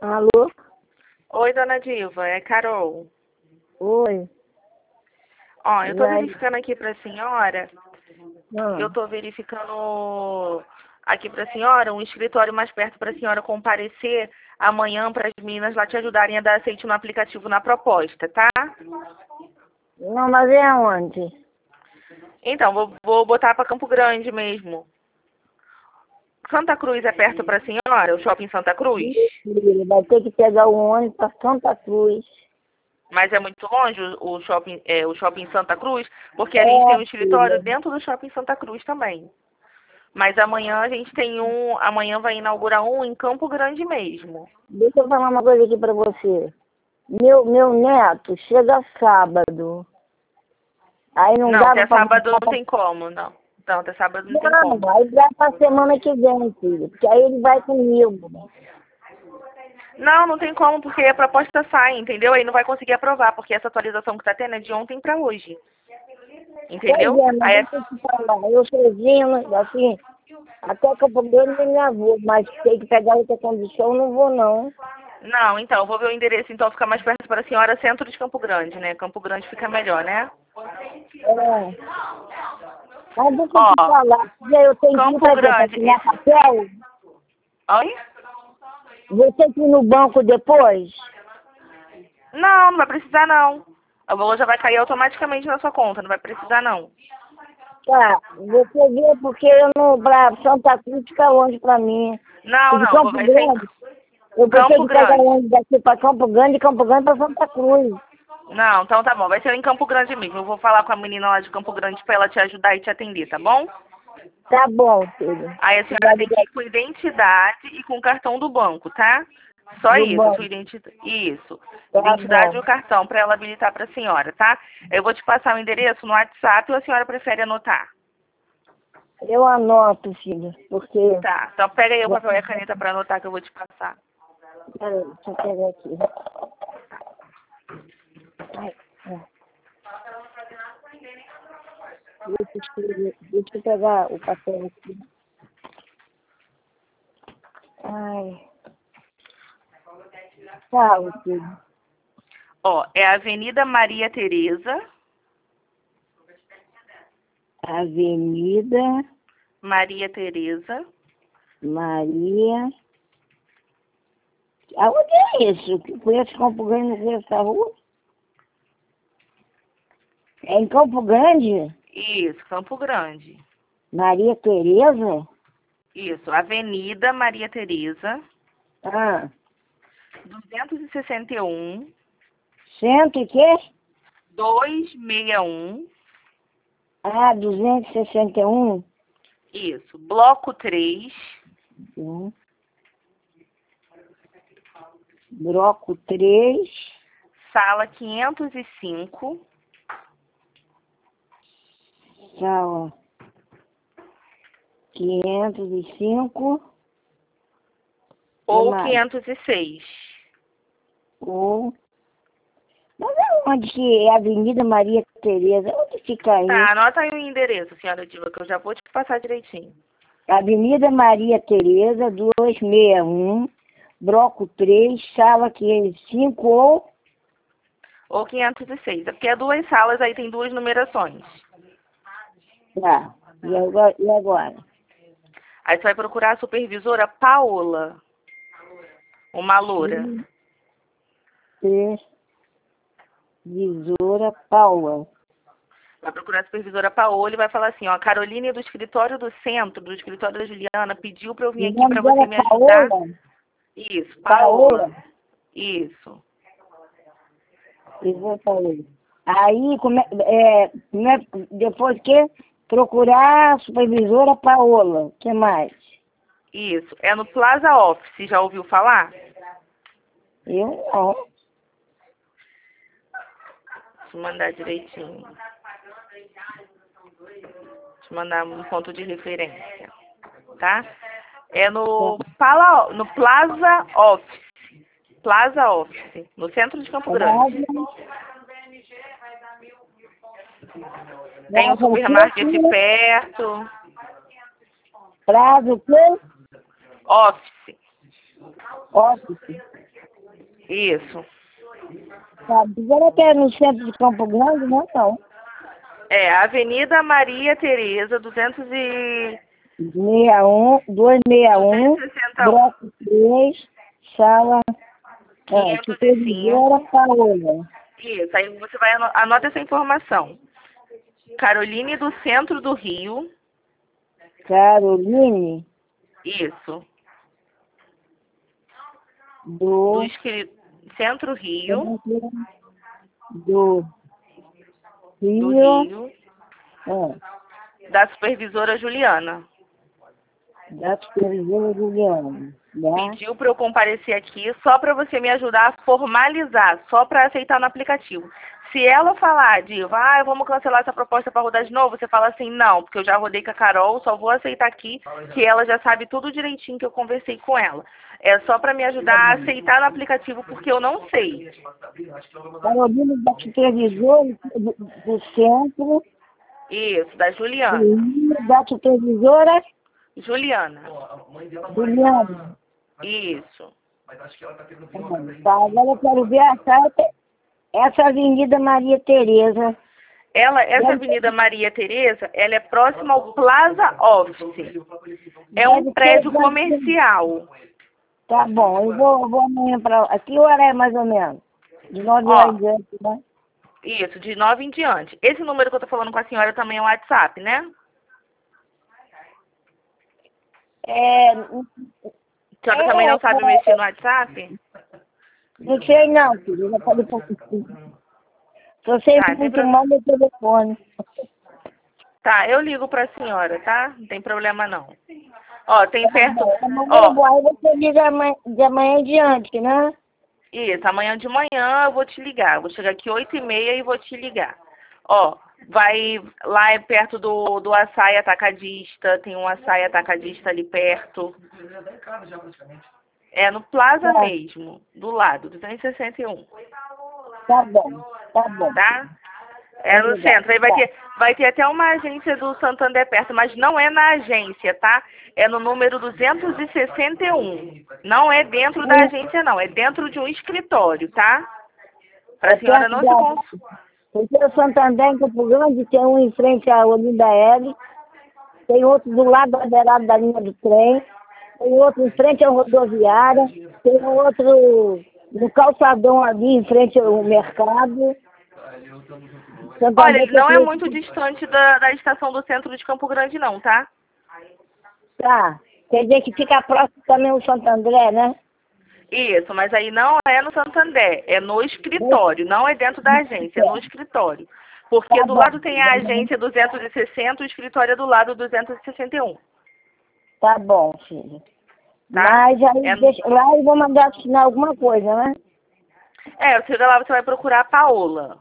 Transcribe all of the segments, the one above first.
Alô? Oi, dona Diva, é Carol. Oi. Ó, eu E tô aí? verificando aqui pra senhora, eu Ah, tô verificando aqui pra senhora um escritório mais perto pra senhora comparecer amanhã para as meninas lá te ajudarem a dar aceite no aplicativo na proposta, tá? não, mas é onde? Então, vou botar pra Campo Grande mesmo. Santa Cruz é perto pra senhora, o shopping Santa Cruz? Ele vai ter que pegar o ônibus para Santa Cruz. Mas é muito longe o shopping Santa Cruz, porque a gente tem É, um escritório filha. dentro do shopping Santa Cruz também. Mas amanhã a gente tem amanhã vai inaugurar um em Campo Grande mesmo. Deixa eu falar uma coisa aqui para você. Meu neto chega sábado. Aí não Não, dá até para sábado não marcar. tem como, não. Não, até sábado não tem como. Não, aí dá para semana que vem, filho. Porque aí ele vai comigo. Não, não tem como, porque a proposta sai, entendeu? Aí não vai conseguir aprovar, porque essa atualização que tá tendo é de ontem para hoje. Pois Entendeu? é, mas Aí deixa eu te falar. Eu sozinho, assim, até que eu poder me vou, mas tem que pegar outra condição, não vou não. não, então, eu vou ver o endereço, então fica mais perto para a senhora, centro de Campo Grande, né? Campo Grande fica melhor, né? É. Mas deixa eu Ó, te falar, eu tenho que ir Campo para quê? Para Grande, assinar papel? Oi? Vou ter que ir no banco depois? Não, não vai precisar não. O valor já vai cair automaticamente na sua conta, não vai precisar não. Tá, você vê porque eu não, para Santa Cruz fica longe para mim. E Não, de não, Campo vai ser em Grande, eu vou ter Campo que pegar Grande. ônibus daqui para Campo Grande para Santa Cruz. Não, então tá bom, vai ser em Campo Grande mesmo. Eu vou falar com a menina lá de Campo Grande pra ela te ajudar e te atender, tá bom? Tá bom, filho. Aí a Você senhora vai tem que ligar ir com identidade e com o cartão do banco, tá? Só do isso, banco. sua identidade. Isso. Tá Identidade e bom. o cartão pra ela habilitar pra senhora, tá? Eu vou te passar o endereço no WhatsApp ou a senhora prefere anotar? Eu anoto, filho, porque... Tá, então pega aí o papel e a caneta pra anotar que eu vou te passar. Peraí, deixa eu pegar aqui. Ai, é. Deixa eu pegar o papel aqui. Ai, fala, filho. Ó, é a Avenida Maria Tereza, Avenida Maria Tereza, Maria. Aonde é isso? Que conheço Campo Grande, não conheço essa rua? É em Campo Grande? isso, Campo Grande. Maria Tereza? Isso, Avenida Maria Tereza, Ah, 261, cento e quê? 261, Ah, 261. isso, Bloco 3, Hum. Bloco 3, Sala 505, sala 505, que ou mais? 506. Ou... Mas é onde que é a Avenida Maria Tereza? Onde fica Tá, isso? anota aí o endereço, senhora Diva, que eu já vou te passar direitinho. Avenida Maria Tereza, 261, Bloco 3, sala 505 ou... Ou 506. É porque é duas salas, aí tem duas numerações. Tá, e agora? Aí você vai procurar a supervisora Paola, uma loura. Supervisora Paula. Vai procurar a supervisora Paola e vai falar assim, ó, a Caroline do escritório do centro, do escritório da Juliana, pediu pra eu vir O aqui nome pra dela você é me ajudar. Paola? Isso, Paola? Paola. Isso. Supervisora Paola. Aí, depois que procurar a supervisora Paola, o que mais? Isso. É no Plaza Office, já ouviu falar? Eu não. Deixa eu mandar direitinho. Deixa eu mandar um ponto de referência. Tá? É no Plaza Office. Plaza Office, no centro de Campo Grande. Tem um Prazo o supermarket quê? perto. Prazo o quê? Office. Office. Isso. Tá, agora que é no centro de Campo Grande, não, não. É, Avenida Maria Tereza, 261, 261, bloco 3, sala, 505. supervisora Paola. Isso, aí você vai, anota essa informação. Caroline do Centro do Rio. Caroline Isso. do Centro Rio. do Do Rio, Rio. é, Da supervisora Juliana. da supervisora Juliana, né? Pediu para eu comparecer aqui só para você me ajudar a formalizar, só para aceitar no aplicativo. Se ela falar, Diva, vamos cancelar essa proposta para rodar de novo, você fala assim, não, porque eu já rodei com a Carol, só vou aceitar aqui, que ela já sabe tudo direitinho que eu conversei com ela. É só para me ajudar a aceitar no aplicativo, porque eu não sei. Carolina da supervisora do centro, Isso, da Juliana. da supervisora Juliana. Juliana. Isso. Tá, agora eu quero ver essa Avenida Maria Tereza. Essa Avenida Maria Tereza, ela é próxima ao Plaza Office. É um prédio comercial. Tá bom, eu vou amanhã pra lá. Que hora é mais ou menos? De 9 horas em diante, né? Isso, de 9 em diante. Esse número que eu tô falando com a senhora também é o WhatsApp, né? A senhora também não sabe mexer no WhatsApp? Não sei não, filho. Eu já falei pra você. Só sei muito mal meu telefone. Tá, eu ligo pra senhora, tá? Não tem problema não. Ó, tem perto... Aí você liga de amanhã em diante, né? Isso, amanhã de manhã eu vou te ligar. Eu vou chegar aqui 8h30 e vou te ligar. Ó, lá é perto do açaí atacadista, tem um açaí atacadista ali perto. É no Plaza mesmo, do lado, 261. Tá bom, tá bom. Tá? É no centro. Aí vai ter até uma agência do Santander perto, mas não é na agência, tá? É no número 261. Não é dentro da agência, não. É dentro de um escritório, tá? Pra senhora não se confundir. Porque o Santander em Campo Grande tem um em frente à Olinda L, tem outro do lado da beirada da linha do trem, tem outro em frente à rodoviária, tem outro no calçadão ali em frente ao mercado. Olha, ele não é muito distante da estação do centro de Campo Grande, não, tá? Tá. Quer dizer que fica próximo também o Santo André, né? Isso, mas aí não é no Santander, é no escritório, não é dentro da agência, é no escritório. Porque do lado tem a agência 260, o escritório é do lado 261. Tá bom, filho. Tá? Mas aí lá eu vou mandar assinar alguma coisa, né? Você chega lá, você vai procurar a Paola.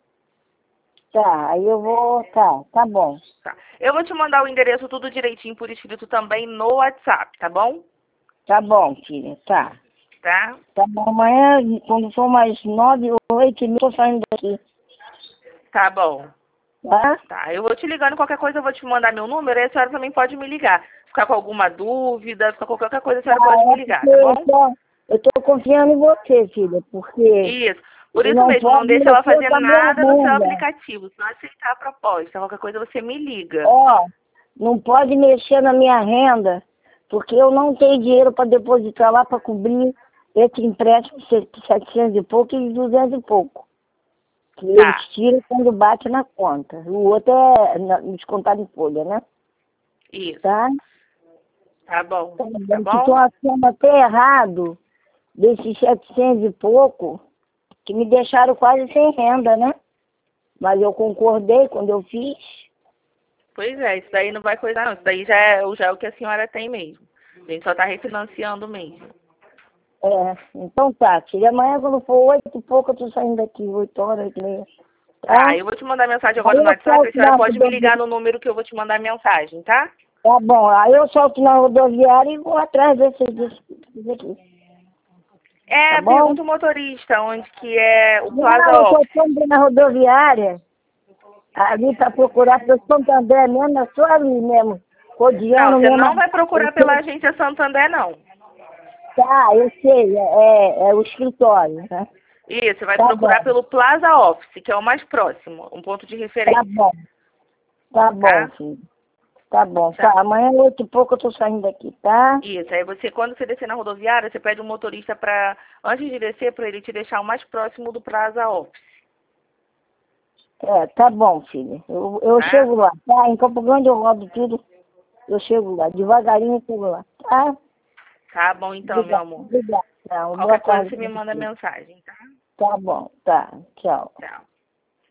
Tá, aí eu vou... Tá bom. Tá. Eu vou te mandar o endereço tudo direitinho por escrito também no WhatsApp, tá bom? Tá bom, filha, tá. Tá? Tá bom, amanhã, quando for mais 9 ou 8h30, eu tô saindo daqui. Tá bom. Tá? Tá, eu vou te ligando, qualquer coisa eu vou te mandar meu número, aí a senhora também pode me ligar. Ficar com alguma dúvida, ficar com qualquer coisa, a senhora pode me ligar, tá bom? Eu tô confiando em você, filha, porque... Isso. Por isso mesmo, não deixa ela fazer nada no seu aplicativo. Se não aceitar a proposta, qualquer coisa você me liga. Não pode mexer na minha renda, porque eu não tenho dinheiro para depositar lá para cobrir esse empréstimo de 700 e pouco e 200 e pouco. Que eles tiram quando bate na conta. O outro é descontado em folha, né? Isso. Tá? Tá bom. Tá bom? Então, achando até errado desses 700 e pouco, que me deixaram quase sem renda, né? Mas eu concordei quando eu fiz. Pois é, isso daí não vai coisar não. Isso daí já é o que a senhora tem mesmo. A gente só tá refinanciando mesmo. Então tá, filha. Amanhã quando for 8 e pouco eu tô saindo daqui, 8 horas, 8h30. Tá, eu vou te mandar mensagem agora no WhatsApp, a senhora pode me ligar no número que eu vou te mandar mensagem, tá? Tá bom, aí eu solto na rodoviária e vou atrás desses aqui. Tá pergunta o motorista, onde que é o Plaza Office. Office. Eu tô na rodoviária, ali pra procurar pelo Santander mesmo, é só ali mesmo. Não, você não vai procurar pela agência Santander, não. Tá, eu sei, é o escritório, né? Isso, você vai Tá procurar bom, pelo Plaza Office, que é o mais próximo, um ponto de tá referência, bom, tá bom, tá? filho. Tá bom, tá. Tá. Amanhã, 8h pouco, eu tô saindo daqui, tá? Isso, aí você, quando você descer na rodoviária, você pede um motorista para, antes de descer, para ele te deixar o mais próximo do Plaza Office, Tá bom, filha. Eu tá? chego lá, tá? Em Campo Grande eu rodo tudo, eu chego lá. Devagarinho eu chego lá, tá? Tá bom então, meu Obrigada, amor. obrigada. Boa Qualquer coisa tarde você pra me manda você. mensagem, tá? Tá bom, tá. Tchau. Tchau.